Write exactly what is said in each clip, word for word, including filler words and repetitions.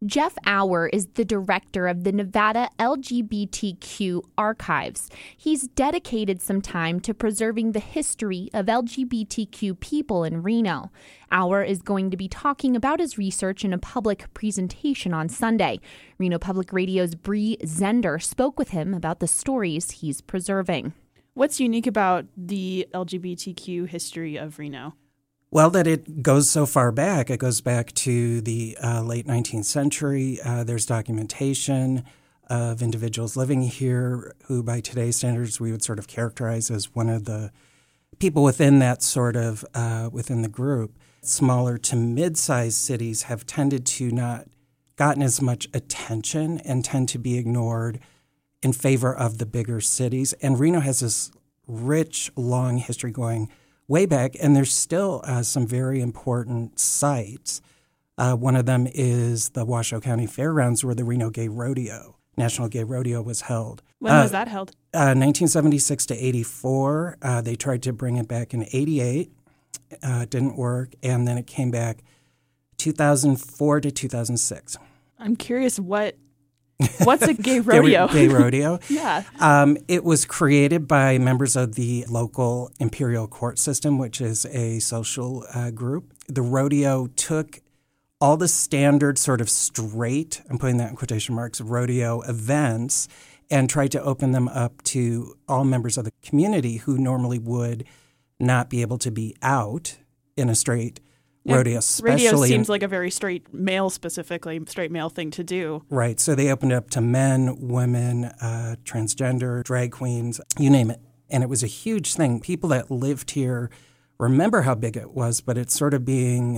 Jeff Auer is the director of the Nevada L G B T Q Archives. He's dedicated some time to preserving the history of L G B T Q people in Reno. Auer is going to be talking about his research in a public presentation on Sunday. Reno Public Radio's Bree Zender spoke with him about the stories he's preserving. What's unique about the L G B T Q history of Reno? Well, that it goes so far back. It goes back to the uh, late nineteenth century. Uh, there's documentation of individuals living here who, by today's standards, we would sort of characterize as one of the people within that sort of, uh, within the group. Smaller to mid-sized cities have tended to not gotten as much attention and tend to be ignored in favor of the bigger cities. And Reno has this rich, long history going way back, and there's still uh, some very important sites. Uh, one of them is the Washoe County Fairgrounds, where the Reno Gay Rodeo, National Gay Rodeo, was held. When uh, was that held? Uh, nineteen seventy-six to eighty-four. Uh, they tried to bring it back in eighty-eight. Uh, it didn't work, and then it came back two thousand four to two thousand six. I'm curious what What's a gay rodeo? Gay, gay rodeo. Yeah. Um, it was created by members of the local Imperial Court System, which is a social uh, group. The rodeo took all the standard sort of straight, I'm putting that in quotation marks, rodeo events and tried to open them up to all members of the community who normally would not be able to be out in a straight Yeah, rodeo, especially radio seems in, like a very straight male, specifically straight male thing to do. Right. So they opened it up to men, women, uh, transgender, drag queens, you name it. And it was a huge thing. People that lived here remember how big it was, but it's sort of being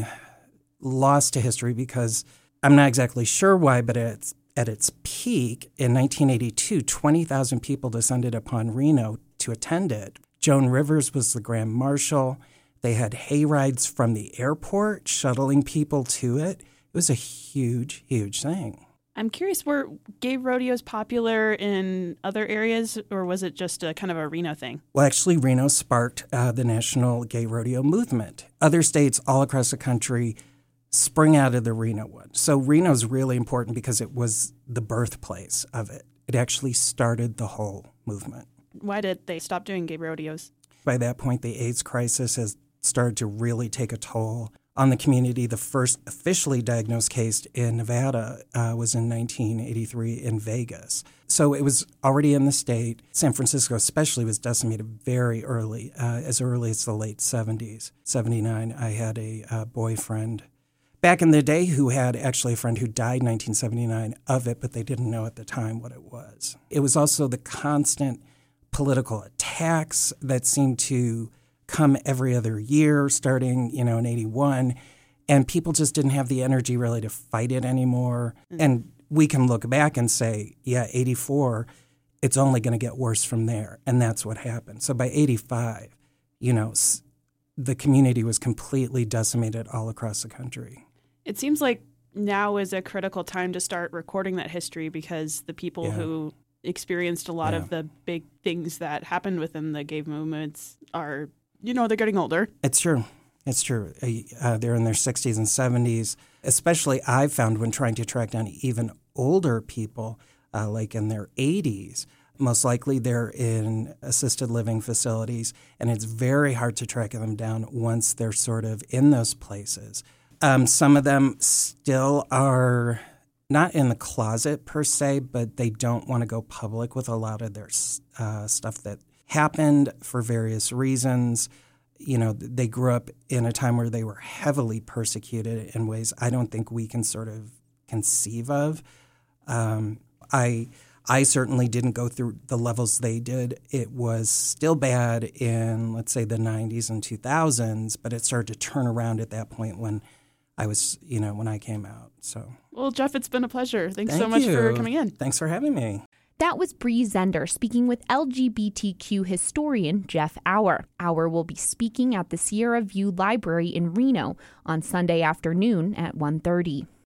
lost to history because I'm not exactly sure why, but it's, at its peak in nineteen eighty-two, twenty thousand people descended upon Reno to attend it. Joan Rivers was the Grand Marshal. They had hay rides from the airport, shuttling people to it. It was a huge, huge thing. I'm curious, were gay rodeos popular in other areas, or was it just a kind of a Reno thing? Well, actually, Reno sparked uh, the national gay rodeo movement. Other states all across the country spring out of the Reno one. So Reno's really important because it was the birthplace of it. It actually started the whole movement. Why did they stop doing gay rodeos? By that point, the AIDS crisis has started to really take a toll on the community. The first officially diagnosed case in Nevada uh, was in nineteen eighty-three in Vegas. So it was already in the state. San Francisco especially was decimated very early, uh, as early as the late seventies. seventy-nine, I had a uh, boyfriend back in the day who had actually a friend who died in nineteen seventy-nine of it, but they didn't know at the time what it was. It was also the constant political attacks that seemed to come every other year, starting, you know, in eighty-one, and people just didn't have the energy really to fight it anymore. Mm-hmm. And we can look back and say, yeah, eighty-four, it's only going to get worse from there, and that's what happened. So by eighty-five, you know, the community was completely decimated all across the country. It seems like now is a critical time to start recording that history because the people Yeah. who experienced a lot Yeah. of the big things that happened within the gay movements are, you know, they're getting older. It's true. It's true. Uh, they're in their sixties and seventies. Especially I've found when trying to track down even older people, uh, like in their eighties, most likely they're in assisted living facilities, and it's very hard to track them down once they're sort of in those places. Um, some of them still are not in the closet per se, but they don't want to go public with a lot of their uh, stuff that happened for various reasons. You know, they grew up in a time where they were heavily persecuted in ways I don't think we can sort of conceive of. Um, I I certainly didn't go through the levels they did. It was still bad in, let's say, the nineties and two thousands, but it started to turn around at that point when I was, you know, when I came out. So, well, Jeff, it's been a pleasure. Thanks Thank so much you. for coming in. Thanks for having me. That was Bree Zender speaking with L G B T Q historian Jeff Auer. Auer will be speaking at the Sierra View Library in Reno on Sunday afternoon at one thirty.